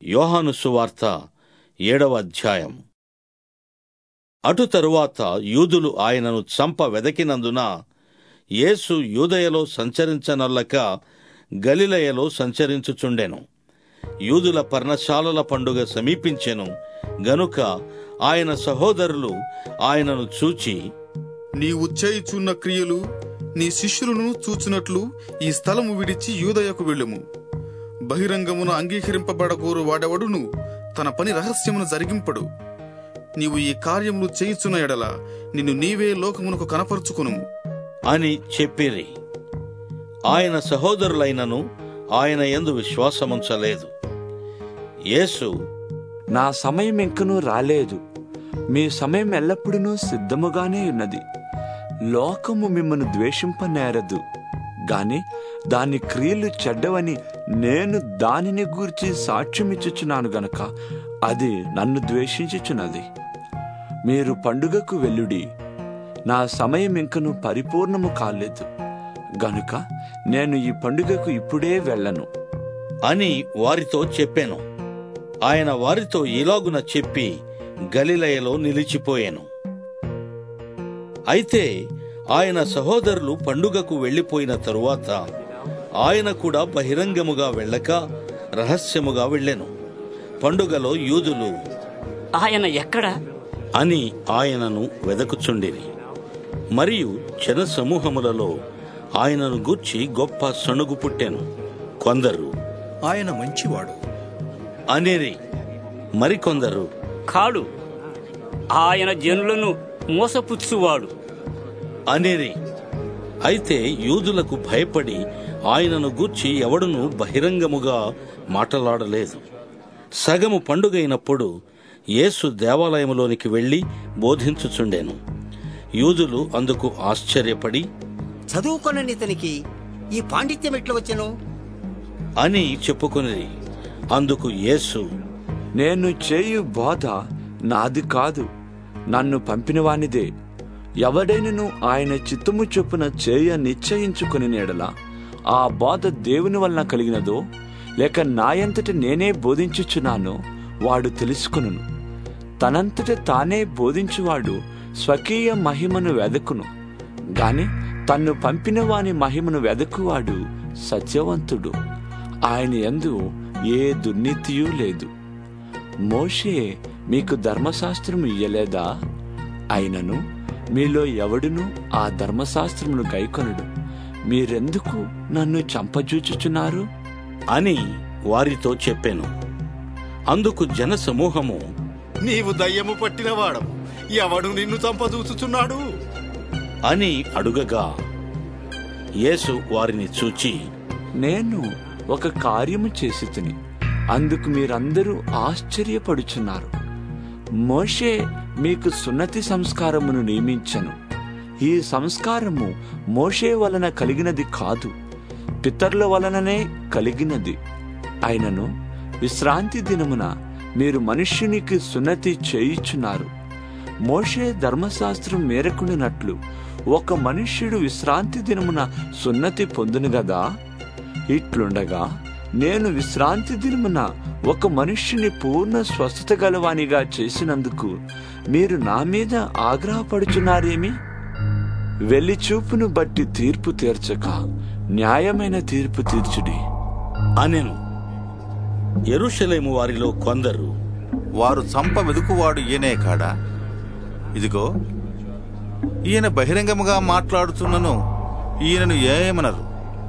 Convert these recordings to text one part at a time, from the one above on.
యోహాను సువార్త 7వ అధ్యాయం. అటు తరువాత యూదులు ఆయనను చంప వెదకినందున యేసు యూదయలో సంచరించనొల్లక గలిలయలో సంచరించుచుండెను. యూదుల పర్ణశాలల పండుగ సమీపించెను గనుక ఆయన సహోదరులు ఆయనను చూచి, నీవు చేయుచున్న క్రియలు నీ శిష్యులను చూచినట్లు ఈ స్థలము విడిచి యూదయకు వెళ్ళుము. బహిరంగమున అంగీకరింపబడగోరు వాడెవడును తన పని రహస్యమును జరిగింపడు. నీవు ఈ కార్యములు చేయుచున్న ఎడల నిన్ను నీవే లోకమునకు కనపరుచుకొనుము అని చెప్పిరి. ఆయన సహోదరులైనను ఆయన యందు విశ్వాసముంచలేదు. యేసు, నా సమయం ఇంకనూ రాలేదు, మీ సమయం ఎల్లప్పుడూ సిద్ధముగానే ఉన్నది. లోకము మిమ్మను ద్వేషింపనేరదు, గాని దాని క్రియలు చెడ్డవని నేను దానిని గూర్చి సాక్ష్యమిచ్చుచున్నాను గనక అది నన్ను ద్వేషించుచున్నది. మీరు పండుగకు వెళ్ళుడి, నా సమయం ఇంకను పరిపూర్ణము కాలేదు గనుక నేను ఈ పండుగకు ఇప్పుడే వెళ్ళను అని వారితో చెప్పాను. ఆయన వారితో ఈలాగున చెప్పి గలిలయలో నిలిచిపోయాను. అయితే ఆయన సహోదరులు పండుగకు వెళ్లిపోయిన తరువాత ఆయన కూడా బహిరంగముగా వెళ్ళక రహస్యముగా వెళ్ళెను. పండుగలో యూదులు ఆయన ఎక్కడ అని ఆయనను వెదకుచుండిరి. మరియు జన సమూహములలో ఆయనను గూర్చి గొప్ప సణుగు పుట్టెను. కొందరు ఆయన మంచివాడు అనేరి, మరికొందరు కాడు, ఆయన జనులను మోసపుచ్చువాడు అనేరి. అయితే యూదులకు భయపడి ఆయనను గూర్చి ఎవడునూ బహిరంగముగా మాటలాడలేదు. సగము పండుగైనప్పుడు యేసు దేవాలయములోనికి వెళ్లి బోధించుచుండెను. యూదులు అందుకు ఆశ్చర్యపడి, చదువుకొనని ఇతనికి ఈ పాండిత్యం ఎట్లా వచ్చెను అని చెప్పుకొనిరి. అందుకు యేసు, నేను చేయు బోధ నాది కాదు, నన్ను పంపినవానిదే. ఎవడైనను ఆయన చిత్తము చొప్పున చేయ నిశ్చయించుకుని నేడలా ఆ బోధ దేవుని వలన కలిగినదో లేక నాయంతట నేనే బోధించుచున్నానో వాడు తెలుసుకును. తనంతట తానే బోధించువాడు స్వకీయ మహిమను వెదకును, గాని తన్ను పంపిన వాని మహిమను వెదకువాడు సత్యవంతుడు. ఆయన యందు ఏ దుర్నీతియూ లేదు. మోషే మీకు ధర్మశాస్త్రము ఇయ్యలేదా? అయినను మీలో ఎవడును ఆ ధర్మశాస్త్రమును గైకొనడు. మీరెందుకు నన్ను చంపజూచుచున్నారు అని వారితో చెప్పాను. అందుకు జన సమూహము, నీవు దయ్యము పట్టినవాడవు, ఎవడు నిన్ను చంపదూచుచున్నాడు అని అడుగగా యేసు వారిని చూచి, నేను ఒక కార్యము చేసి తిని అందుకు మీరందరూ ఆశ్చర్యపడుచున్నారు. మోషే మీకు సున్నతి సంస్కారమును నియమించెను. ఈ సంస్కారము మోషే వలన కలిగినది కాదు, పితరుల వలననే కలిగినది. అయినను విశ్రాంతి దినమున మీరు మనుష్యునికి సున్నతి చేయుచున్నారు. మోషే ధర్మశాస్త్రం మేరకుండినట్లు ఒక మనుష్యుడు విశ్రాంతి దినమున సున్నతి పొందును గదా. ఇట్లుండగా నేను విశ్రాంతి దినమున ఒక మనుష్యుని పూర్ణ స్వస్థత గలవానిగా చేసినందుకు మీరు నా మీద ఆగ్రహపడుచున్నారేమి? వెళ్లి చూపును బట్టి తీర్పు తీర్చక న్యాయమైన తీర్పు తీర్చుడి అనెను. యెరూషలేము వారిలో కొందరు, వారు చంప వెదుకువాడు ఈయనే కాడా? ఇదిగో, ఈయన బహిరంగముగా మాట్లాడుచున్నను, ఈయనను ఏమనరు.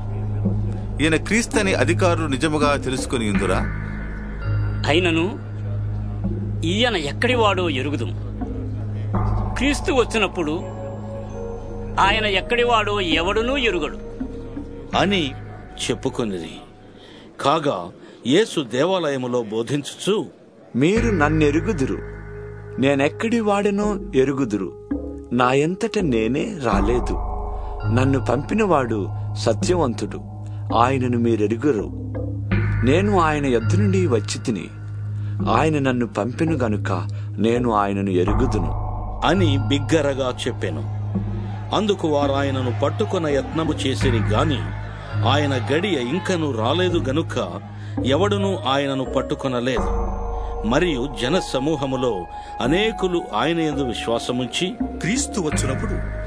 ఈయన క్రీస్తని అధికారులు నిజముగా తెలుసుకుని ఇందురా? అయినను ఈయన ఎక్కడివాడో ఎరుగుదుం. క్రీస్తు వచ్చినప్పుడు ఆయన ఎక్కడివాడో ఎవడునూ ఎరుగడు అని చెప్పుకొనిరి. కాగా యేసు దేవాలయములో బోధించుచు, మీరు నన్నెరుగుదురు, నేనెక్కడి వాడనో ఎరుగుదురు. నా ఎంతట నేనే రాలేదు, నన్ను పంపినవాడు సత్యవంతుడు, ఆయనను మీరెరుగురు. నేను ఆయన యొద్ద నుండి వచ్చి తిని ఆయన నన్ను పంపెను గనుక నేను ఆయనను ఎరుగుదును అని బిగ్గరగా చెప్పెను. అందుకు వారు ఆయనను పట్టుకొన యత్నము చేసిరి గాని ఆయన గడియ ఇంకను రాలేదు గనుక ఎవడునూ ఆయనను పట్టుకొనలేదు. మరియు జన సమూహములో అనేకులు ఆయన యందు విశ్వాసముంచి క్రీస్తు వచ్చినప్పుడు